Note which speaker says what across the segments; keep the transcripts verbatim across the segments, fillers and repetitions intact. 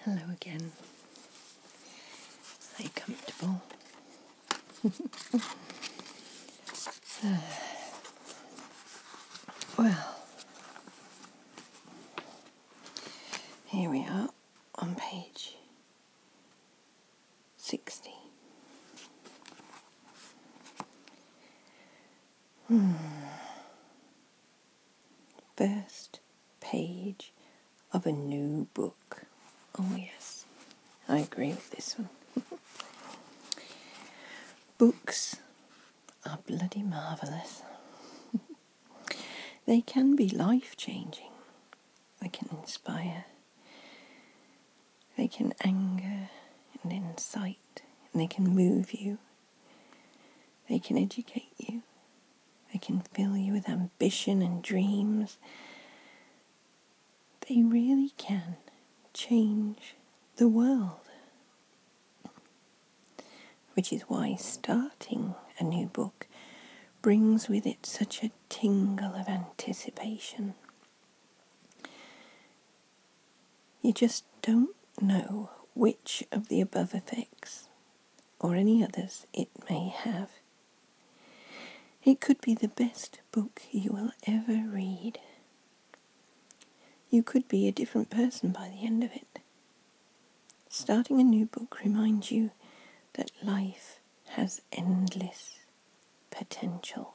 Speaker 1: Hello again. Are you comfortable? uh, well, here we are on page sixty. Hmm. First page of a new book. Oh yes, I agree with this one. Books are bloody marvellous. They can be life-changing. They can inspire. They can anger and incite. And they can move you. They can educate you. They can fill you with ambition and dreams. They really can change the world. Which is why starting a new book brings with it such a tingle of anticipation. You just don't know which of the above effects, or any others it may have. It could be the best book you will ever read. You could be a different person by the end of it. Starting a new book reminds you that life has endless potential.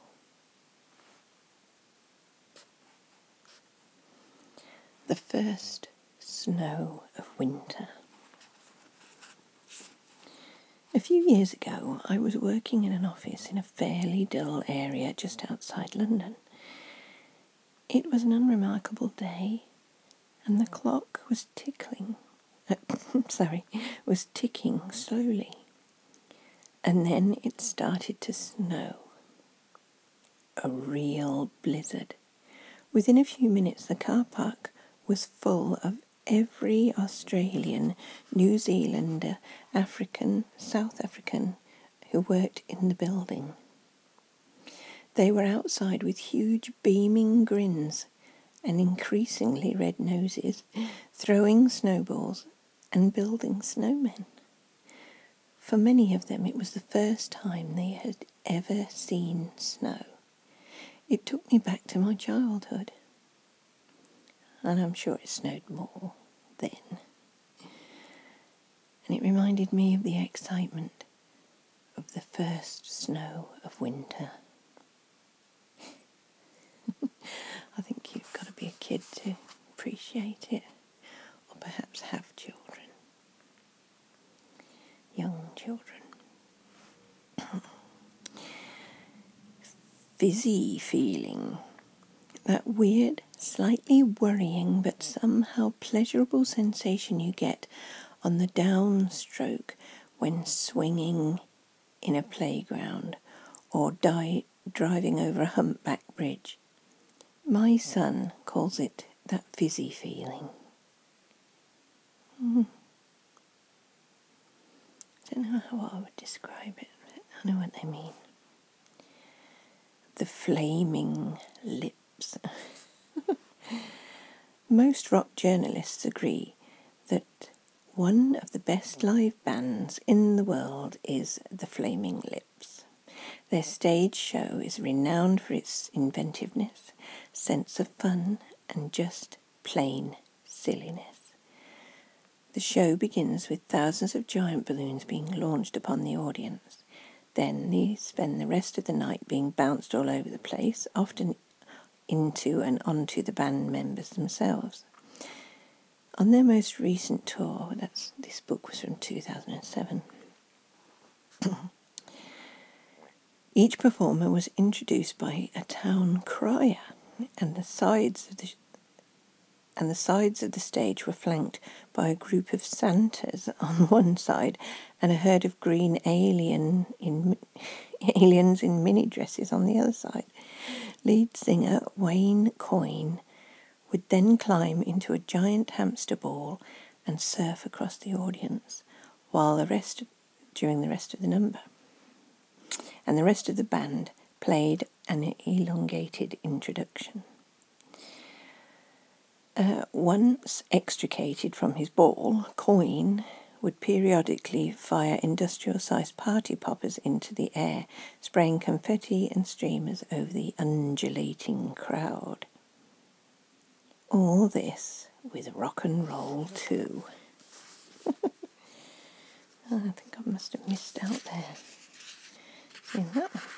Speaker 1: The first snow of winter. A few years ago, I was working in an office in a fairly dull area just outside London. It was an unremarkable day, and the clock was tickling, uh, sorry, was ticking slowly. And then it started to snow. A real blizzard. Within a few minutes, the car park was full of every Australian, New Zealander, African, South African who worked in the building. They were outside with huge beaming grins and increasingly red noses, throwing snowballs and building snowmen. For many of them, it was the first time they had ever seen snow. It took me back to my childhood. And I'm sure it snowed more then. And it reminded me of the excitement of the first snow of winter. I think you've got to be a kid to appreciate it, or perhaps have children, young children. Fizzy feeling, that weird, slightly worrying but somehow pleasurable sensation you get on the downstroke when swinging in a playground or di- driving over a humpback bridge. My son calls it that fizzy feeling. Mm. I don't know how I would describe it, but I know what they mean. The flaming lips. Most rock journalists agree that one of the best live bands in the world is the Flaming Lips. Their stage show is renowned for its inventiveness, sense of fun, and just plain silliness. The show begins with thousands of giant balloons being launched upon the audience. Then they spend the rest of the night being bounced all over the place, often into and onto the band members themselves. On their most recent tour, that's this book was from two thousand seven, each performer was introduced by a town crier, and the sides of the and the sides of the stage were flanked by a group of Santas on one side and a herd of green alien in aliens in mini dresses on the other side. Lead singer Wayne Coyne would then climb into a giant hamster ball and surf across the audience while the rest during the rest of the number. And the rest of the band played an elongated introduction. Uh, once extricated from his ball, Coin would periodically fire industrial-sized party poppers into the air, spraying confetti and streamers over the undulating crowd. All this with rock and roll too. Oh, I think I must have missed out there. See that one?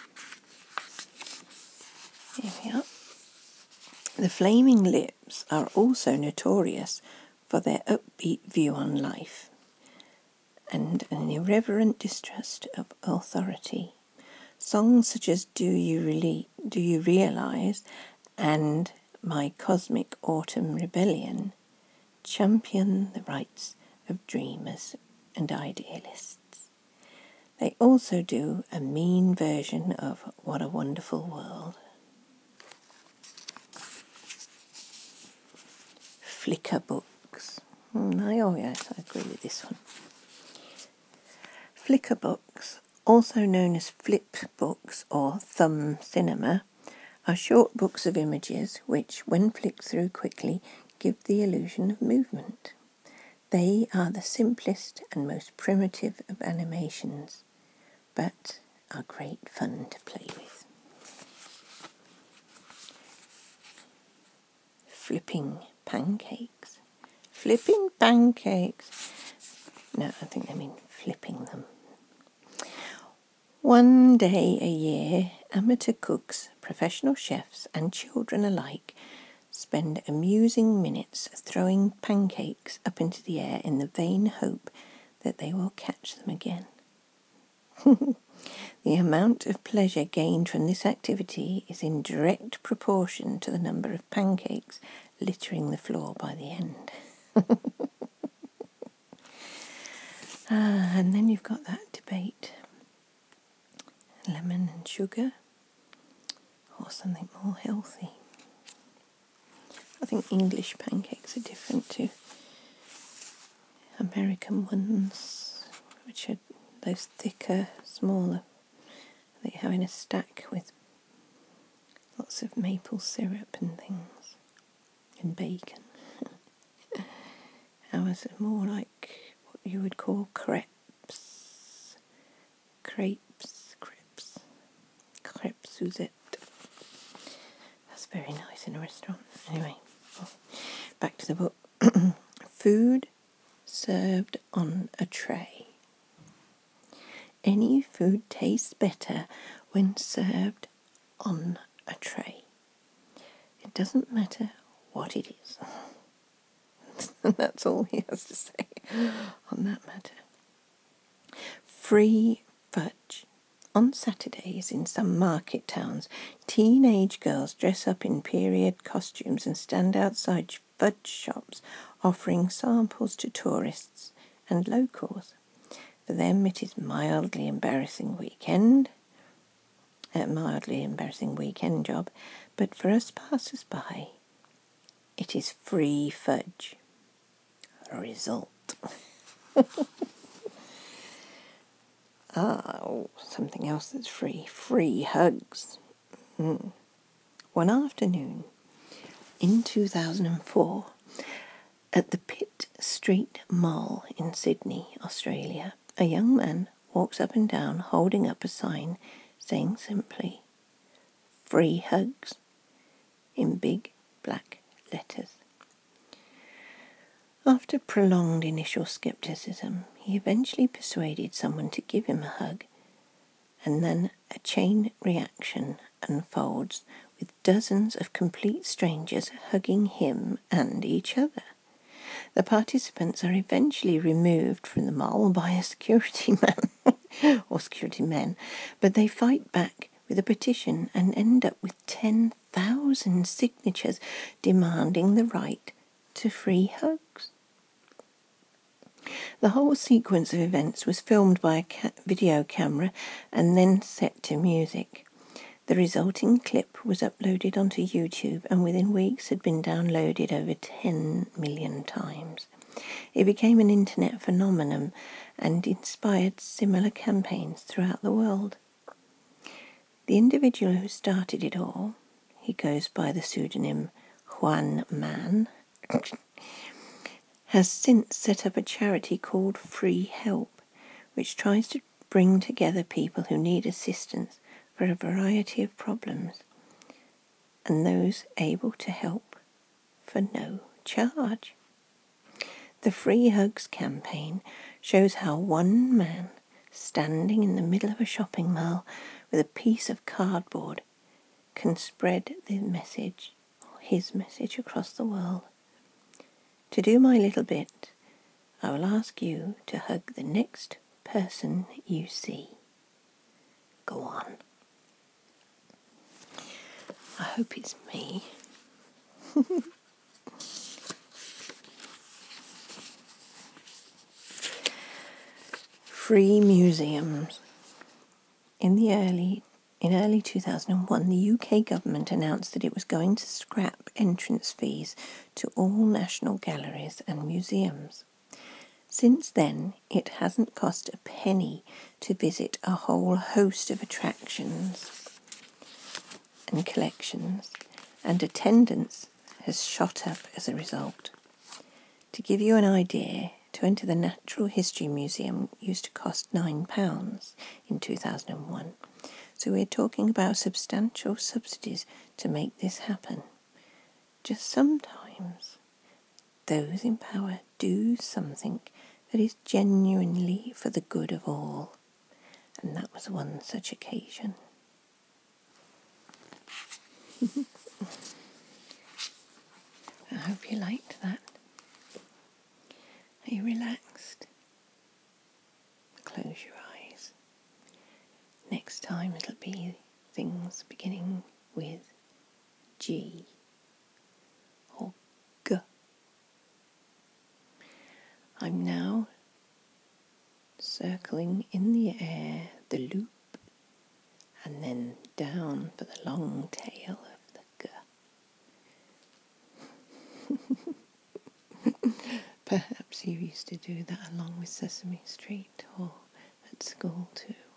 Speaker 1: Here we are. The Flaming Lips are also notorious for their upbeat view on life and an irreverent distrust of authority. Songs such as Do You Really, Do You Realize and My Cosmic Autumn Rebellion champion the rights of dreamers and idealists. They also do a mean version of What a Wonderful World. Flickr books. Mm, oh yes, I agree with this one. Flickr books, also known as flip books or thumb cinema, are short books of images which, when flicked through quickly, give the illusion of movement. They are the simplest and most primitive of animations, but are great fun to play with. Flipping pancakes. Flipping pancakes. No, I think they mean flipping them. One day a year, amateur cooks, professional chefs and children alike spend amusing minutes throwing pancakes up into the air in the vain hope that they will catch them again. The amount of pleasure gained from this activity is in direct proportion to the number of pancakes littering the floor by the end. ah, and then you've got that debate. Lemon and sugar or something more healthy. I think English pancakes are different to American ones, which are those thicker, smaller. They have in a stack with lots of maple syrup and things, and bacon. Ours are more like what you would call crepes, crepes, crepes, crepes Suzette. That's very nice in a restaurant. Anyway, back to the book. Food served on a tray. Any food tastes better when served on a tray. It doesn't matter what it is. And that's all he has to say on that matter. Free fudge. On Saturdays in some market towns, teenage girls dress up in period costumes and stand outside fudge shops offering samples to tourists and locals. For them it is mildly embarrassing weekend, a mildly embarrassing weekend job, but for us passers-by, it is free fudge. Result. ah, oh, something else that's free. Free hugs. Mm. One afternoon in two thousand four, at the Pitt Street Mall in Sydney, Australia, a young man walks up and down holding up a sign saying simply, "Free hugs," in big black letters. After prolonged initial scepticism, he eventually persuaded someone to give him a hug, and then a chain reaction unfolds with dozens of complete strangers hugging him and each other. The participants are eventually removed from the mall by a security man, or security men, but they fight back with a petition and end up with ten thousand signatures demanding the right to free hugs. The whole sequence of events was filmed by a ca- video camera and then set to music. The resulting clip was uploaded onto YouTube and within weeks had been downloaded over ten million times. It became an internet phenomenon and inspired similar campaigns throughout the world. The individual who started it all, he goes by the pseudonym Juan Man, has since set up a charity called Free Help, which tries to bring together people who need assistance for a variety of problems, and those able to help for no charge. The Free Hugs campaign shows how one man standing in the middle of a shopping mall with a piece of cardboard can spread the message, or his message, across the world. To do my little bit, I will ask you to hug the next person you see. Go on. I hope it's me. Free museums. In the early in early two thousand one, the U K government announced that it was going to scrap entrance fees to all national galleries and museums. Since then, it hasn't cost a penny to visit a whole host of attractions and collections, and attendance has shot up as a result. To give you an idea, to enter the Natural History Museum used to cost nine pounds in two thousand one. So we're talking about substantial subsidies to make this happen. Just sometimes those in power do something that is genuinely for the good of all. And that was one such occasion. I hope you liked that. Are you relaxed? Close your eyes. Next time it'll be things beginning with G or G. I'm now circling in the air the loop and then down for the long tail of the G. Perhaps you used to do that along with Sesame Street or at school too.